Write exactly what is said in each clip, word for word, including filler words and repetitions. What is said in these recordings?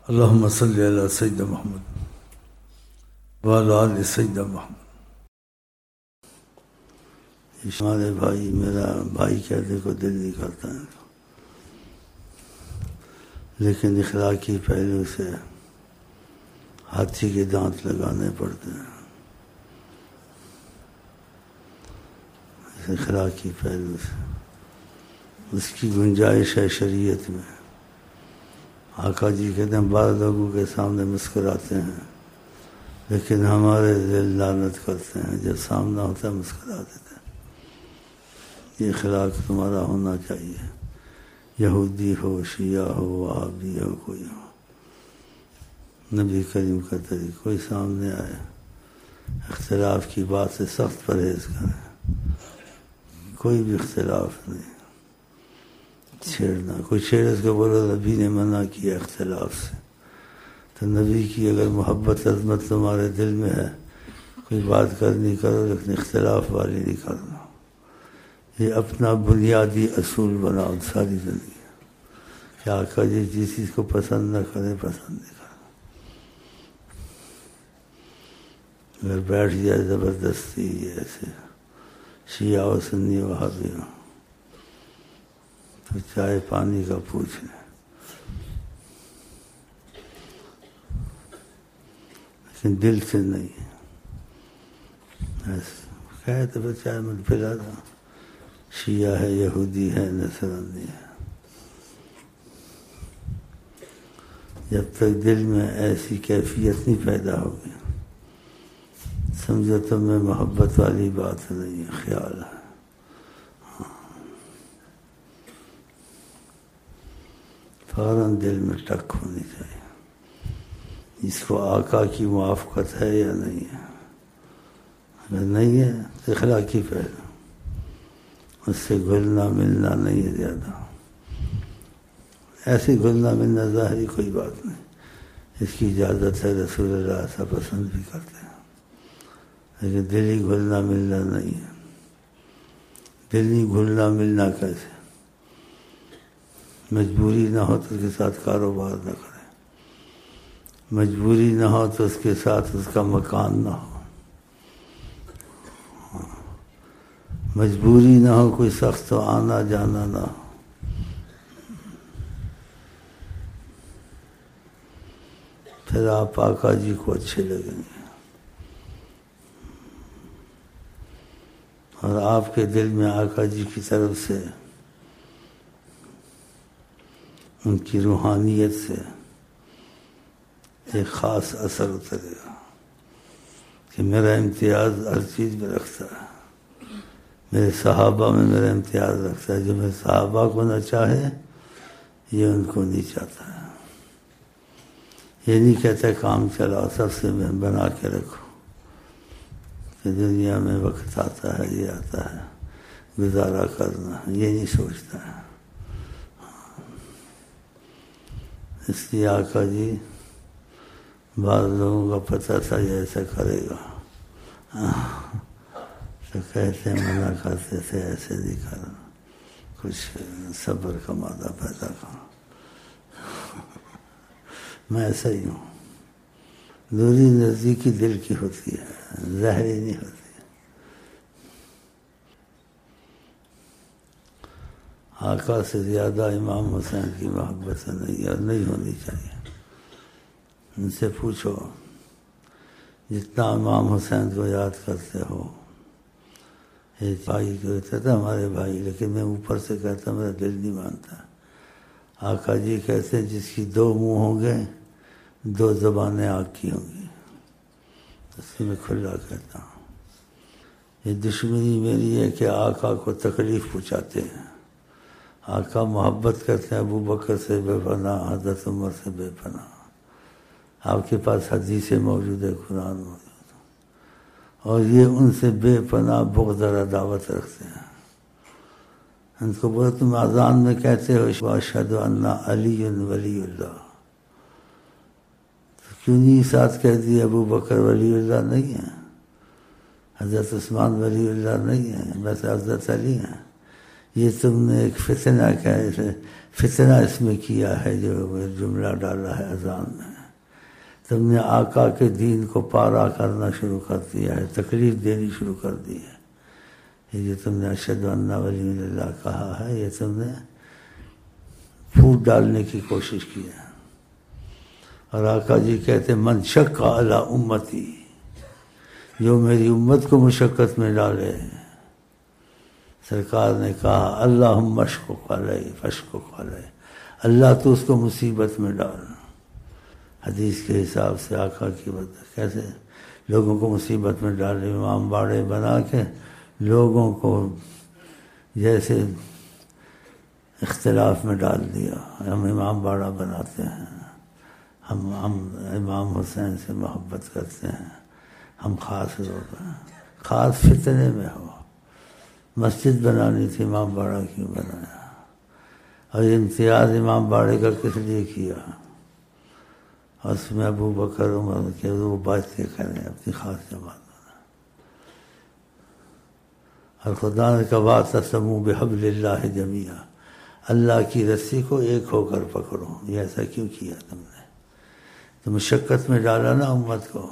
اللہم صلی علی سیدنا محمد وعلی آل سیدنا محمد۔ ہمارے بھائی، میرا بھائی کہتے کو دل نہیں کرتا ہے، لیکن اخلاقی پہلو سے ہاتھی کے دانت لگانے پڑتے ہیں۔ اخلاقی پہلو سے اس کی گنجائش ہے شریعت میں۔ آقا جی کہتے ہیں بعض لوگوں کے سامنے مسکراتے ہیں لیکن ہمارے دل لعنت کرتے ہیں، جب سامنا ہوتا ہے مسکرا دیتے ہیں۔ یہ اخلاق تمہارا ہونا چاہیے، یہودی ہو، شیعہ ہو، وہابی ہو، کوئی ہو۔ نبی کریم کا طریقہ، کوئی سامنے آئے اختلاف کی بات سے سخت پرہیز کریں، کوئی بھی اختلاف نہیں چھیڑنا۔ کوئی چھیڑ اس کو بولو نبی نے منع کیا اختلاف سے، تو نبی کی اگر محبت عظمت تمہارے دل میں ہے، کوئی بات کرنی کرو لیکن اختلاف والی نہیں کرنا۔ یہ اپنا بنیادی اصول بناؤ ساری زندگی کہ آقا جی جس چیز کو پسند نہ کرے پسند نہیں کرنا۔ اگر بیٹھ جائے زبردستی ایسے شیعہ و سنی وہابی ہو تو چائے پانی کا پوچھ لیں، لیکن دل سے نہیں۔ ایسے کہے تو پھر چائے مت پلا دو، شیعہ ہے، یہودی ہے، نصرانی ہے۔ جب تک دل میں ایسی کیفیت نہیں پیدا ہوگی سمجھو تم میں محبت والی بات نہیں ہے، خیال ہے۔ فوراً دل میں ٹک ہونی چاہیے، اس کو آقا کی موافقت ہے یا نہیں ہے۔ اگر نہیں ہے تو اخلاقی پہلو، اس سے گھلنا ملنا نہیں ہے زیادہ۔ ایسے گھلنا ملنا ظاہری کوئی بات نہیں، اس کی اجازت ہے، رسول اللہ ایسا پسند بھی کرتے ہیں، لیکن دلی گھلنا ملنا نہیں ہے۔ دلی گھلنا ملنا کیسے؟ مجبوری نہ ہو تو اس کے ساتھ کاروبار نہ کرے، مجبوری نہ ہو تو اس کے ساتھ اس کا مکان نہ ہو، مجبوری نہ ہو کوئی سخت تو آنا جانا نہ ہو۔ پھر آپ آقا جی کو اچھے لگیں گے، اور آپ کے دل میں آقا جی کی طرف سے ان کی روحانیت سے ایک خاص اثر اترے گا کہ میرا امتیاز ہر چیز میں رکھتا ہے، میرے صحابہ میں میرا امتیاز رکھتا ہے۔ جو میرے صحابہ کو نہ چاہے یہ ان کو نہیں چاہتا ہے۔ یہ نہیں کہتا کام چلاؤ سب سے میں بنا کے رکھو کہ دنیا میں وقت آتا ہے، یہ آتا ہے گزارا کرنا، یہ نہیں سوچتا ہے۔ اس لیے آقا جی بعض لوگوں کا پتہ تھا یہ ایسا کرے گا تو کہتے منع کرتے تھے ایسے نہیں کرنا، کچھ صبر کا مادہ پیدا کرو۔ میں ایسا ہی ہوں، دوری نزدیکی دل کی ہوتی ہے، ظاہری نہیں ہوتی۔ آقا سے زیادہ امام حسین کی محبت نہیں اور نہیں ہونی چاہیے۔ ان سے پوچھو جتنا امام حسین کو یاد کرتے ہو، ایک بھائی کو کہتا تھا ہمارے بھائی، لیکن میں اوپر سے کہتا میرا دل نہیں مانتا۔ آقا جی کہتے ہیں جس کی دو منہ ہوں گے دو زبانیں آگ کی ہوں گی، اس میں کھلا کہتا ہوں یہ دشمنی میری ہے کہ آقا کو تکلیف پہنچاتے ہیں۔ آقا محبت کرتے ہیں ابو بکر سے بے پناہ، حضرت عمر سے بے پناہ۔ آپ کے پاس حدیثیں موجود ہے، قرآن موجود ہے، اور یہ ان سے بے پناہ بغض اور عداوت رکھتے ہیں۔ ان کو بولے تم اذان میں کہتے ہو واشہد ان علی ولی اللہ، تو کیوں نہیں ساتھ کہہ دیا ابو بکر ولی اللہ نہیں ہے، حضرت عثمان ولی اللہ نہیں ہے، بس حضرت علی ہیں؟ یہ تم نے ایک فتنہ کیا فتنہ اس میں کیا ہے جو جملہ ڈالا ہے اذان میں. تم نے آقا کے دین کو پارا کرنا شروع کر دیا ہے، تکلیف دینی شروع کر دی ہے. یہ جو تم نے اشہد ان ولی اللہ کہا ہے، یہ تم نے پھوٹ ڈالنے کی کوشش کی ہے. اور آقا جی کہتے من شق علی امتی، جو میری امت کو مشقت میں ڈالے. سرکار نے کہا اللہم اشقق علیہ فاشقق علیہ، اللہ تو اس کو مصیبت میں ڈال. حدیث کے حساب سے آقا کی وجہ کیسے لوگوں کو مصیبت میں ڈالے، امام باڑے بنا کے لوگوں کو جیسے اختلاف میں ڈال دیا. ہم امام باڑہ بناتے ہیں، ہم ہم امام حسین سے محبت کرتے ہیں، ہم خاص لوگ ہیں. خاص فتنے میں ہو. مسجد بنانی تھی، امام باڑہ کیوں بنایا؟ اور امتیاز امام باڑے کا کس لیے کیا؟ اور اس میں ابو بکر عمر کے وہ بات یہ کریں اپنی خاص جماعت بنا. اور خدا نے کہا واعتصموا بحبل اللہ جمیعا، اللہ کی رسی کو ایک ہو کر پکڑو. یہ ایسا کیوں کیا تم نے؟ تو مشقت میں ڈالا نا امت کو.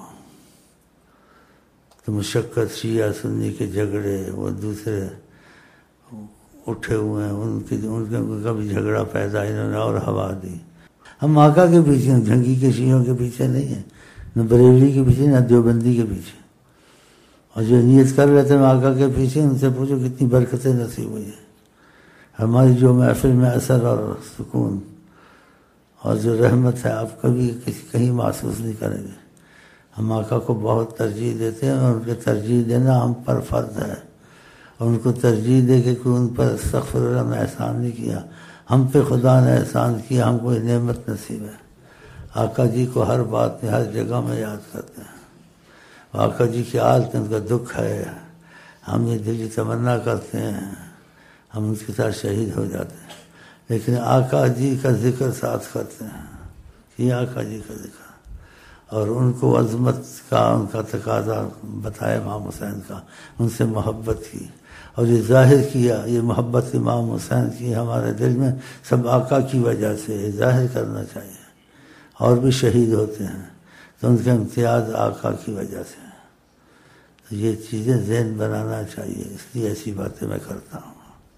تو مشقت شیعہ سنی کے جھگڑے، وہ دوسرے اٹھے ہوئے ہیں، ان کی ان کا بھی جھگڑا پیدا انہوں نے اور ہوا دی. ہم آقا کے پیچھے ہیں، جھنگی کے شیعوں کے پیچھے نہیں ہیں، نہ بریلوی کے پیچھے نہ دیوبندی کے پیچھے. اور جو نیت کر رہے تھے ہم آقا کے پیچھے، ان سے پوچھو کتنی برکتیں نصیب ہوئی ہیں. ہماری جو محفل میں اثر اور سکون اور جو رحمت ہے آپ کبھی کسی کہیں محسوس نہیں کریں گے. ہم آقا کو بہت ترجیح دیتے ہیں، اور ان کے ترجیح دینا ہم پر فرض ہے. اور ان کو ترجیح دے کے کوئی ان پر استغفر اللہ نے احسان نہیں کیا، ہم پہ خدا نے احسان کیا، ہم کو نعمت نصیب ہے. آقا جی کو ہر بات میں ہر جگہ میں یاد کرتے ہیں. آقا جی کی حالت ان کا دکھ ہے، ہم یہ دلی تمنا کرتے ہیں ہم ان کے ساتھ شہید ہو جاتے ہیں، لیکن آقا جی کا ذکر ساتھ کرتے ہیں. یہ آقا جی کا ذکر، اور ان کو عظمت کا ان کا تقاضا بتایا امام حسین کا، ان سے محبت کی، اور یہ ظاہر کیا. یہ محبت امام حسین کی ہمارے دل میں سب آقا کی وجہ سے ظاہر کرنا چاہیے. اور بھی شہید ہوتے ہیں تو ان کا امتیاز آقا کی وجہ سے. تو یہ چیزیں ذہن بنانا چاہیے، اس لیے ایسی باتیں میں کرتا ہوں.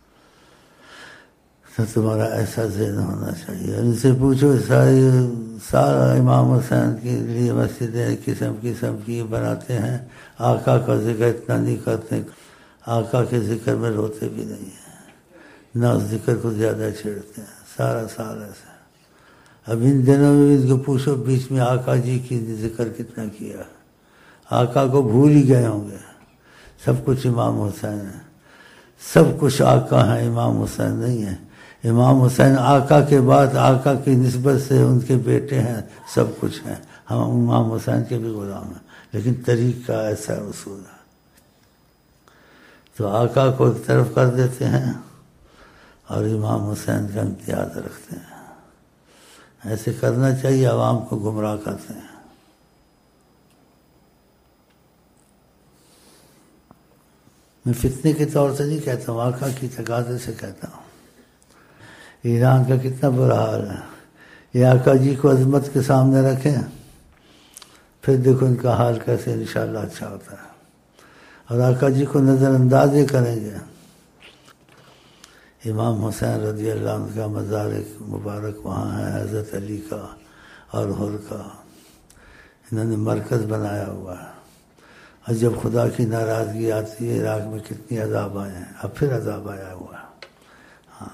تو تمہارا ایسا ذہن ہونا چاہیے. ان سے پوچھو ساری سارا امام حسین کے لیے مسجدیں قسم قسم کی بناتے ہیں، آقا کا ذکر اتنا نہیں کرتے. آقا کے ذکر میں روتے بھی نہیں ہیں، نہ اس ذکر کو زیادہ چھیڑتے ہیں. سارا سال ایسا. اب ان دنوں میں ان کو پوچھو بیچ میں آقا جی کی ذکر کتنا کیا. آقا کو بھول ہی گئے ہوں گے. سب کچھ امام حسین ہے، سب کچھ آقا ہیں، امام حسین نہیں ہے. امام حسین آقا کے بعد آقا کی نسبت سے ان کے بیٹے ہیں، سب کچھ ہیں. ہم امام حسین کے بھی غلام ہیں، لیکن طریق کا ایسا اصول ہے. تو آقا کو ایک طرف کر دیتے ہیں اور امام حسین کا امتیاز رکھتے ہیں. ایسے کرنا چاہیے، عوام کو گمراہ کرتے ہیں. میں فتنے کے طور سے نہیں کہتا ہوں، آقا کی تقاضے سے کہتا ہوں. ایران کا کتنا برا حال ہے. یہ آقا جی کو عظمت کے سامنے رکھیں، پھر دیکھو ان کا حال کیسے انشاءاللہ اچھا ہوتا ہے. اور آقا جی کو نظر انداز کریں گے. امام حسین رضی اللہ عنہ کا مزار مبارک وہاں ہے، حضرت علی کا اور حر کا. انہوں نے مرکز بنایا ہوا ہے. اور جب خدا کی ناراضگی آتی ہے، عراق میں کتنی عذاب آئے ہیں، اب پھر عذاب آیا ہوا ہے. ہاں،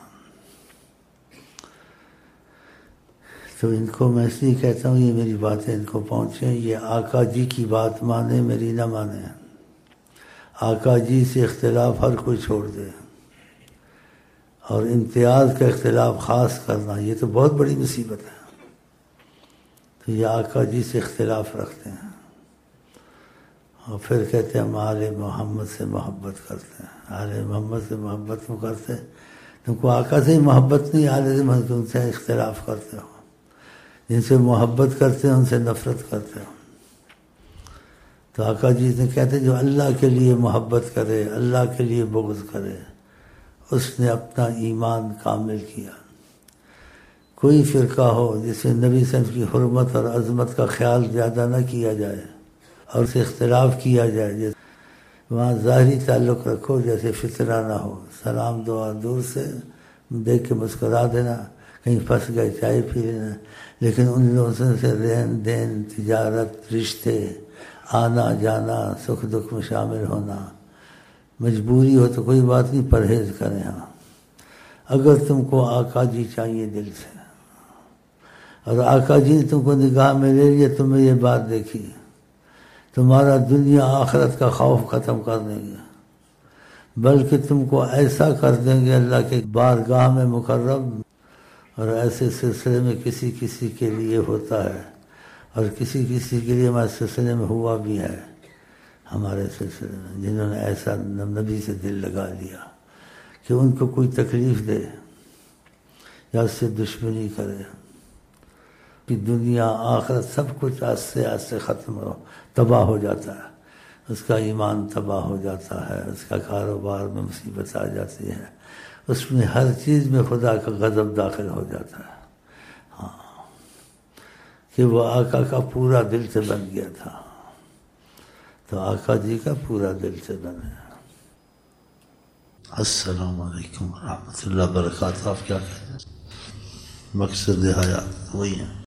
تو ان کو میں اس لیے کہتا ہوں یہ میری باتیں ان کو پہنچیں. یہ آقا جی کی بات مانے، میری نہ مانے. آقا جی سے اختلاف ہر کوئی چھوڑ دے، اور امتیاز کا اختلاف خاص کرنا یہ تو بہت بڑی مصیبت ہے. تو یہ آقا جی سے اختلاف رکھتے ہیں اور پھر کہتے ہیں ہم آل محمد سے محبت کرتے ہیں. آل محمد سے محبت کیوں کرتے؟ تم کو آقا سے ہی محبت نہیں، آل محمد ان سے اختلاف کرتے ہو. جن سے محبت کرتے ہیں ان سے نفرت کرتے ہو. تو آقا جی نے کہتے جو اللہ کے لیے محبت کرے، اللہ کے لیے بغض کرے، اس نے اپنا ایمان کامل کیا۔ کوئی فرقہ ہو جس میں نبی صلی اللہ علیہ وسلم کی حرمت اور عظمت کا خیال زیادہ نہ کیا جائے اور اسے اختلاف کیا جائے، جیسے وہاں ظاہری تعلق رکھو، جیسے فتنہ نہ ہو، سلام دعا دور سے دیکھ کے مسکرا دینا، کہیں پھنس گئے چائے پی لینا، لیکن ان لوگوں سے لین دین، تجارت، رشتے، آنا جانا، سکھ دکھ میں شامل ہونا، مجبوری ہو تو کوئی بات نہیں، پرہیز کریں۔ ہاں اگر تم کو آقا جی چاہیے دل سے، اور آقا جی نے تم کو نگاہ میں لے لیا، تمہیں یہ بات دیکھی، تمہارا دنیا آخرت کا خوف ختم کر دیں گے، بلکہ تم کو ایسا کر دیں گے اللہ کے بارگاہ میں مقرب۔ اور ایسے سلسلے میں کسی کسی کے لیے ہوتا ہے، اور کسی کسی کے لیے ہمارے سلسلے میں ہوا بھی ہے، ہمارے سلسلے میں جنہوں نے ایسا نبی سے دل لگا لیا کہ ان کو کوئی تکلیف دے یا اس سے دشمنی کرے، کہ دنیا آخرت سب کچھ آہستہ آہستہ ختم ہو، تباہ ہو جاتا ہے، اس کا ایمان تباہ ہو جاتا ہے، اس کا کاروبار میں مصیبت آ جاتی ہے، اس میں ہر چیز میں خدا کا غضب داخل ہو جاتا ہے۔ ہاں کہ وہ آقا کا پورا دل سے بن گیا تھا، تو آقا جی کا پورا دل سے بنے۔ السلام علیکم ورحمۃ اللہ وبرکاتہ۔ آپ کیا کہتے ہیں؟ مقصد حیات وہی ہے۔